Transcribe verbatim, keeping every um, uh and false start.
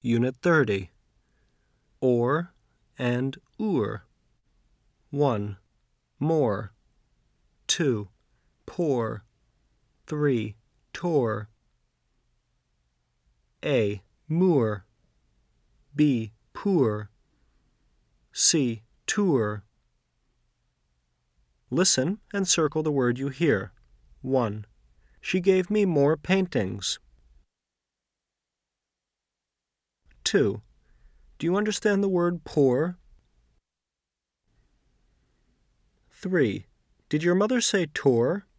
Unit thirty. Or and ur. one. More. two. Pour. three. Tore. A. Moor. B. Poor. C. Tour. Listen and circle the word you hear. one. She gave me more paintings. two. Do you understand the word poor? three. Did your mother say tour?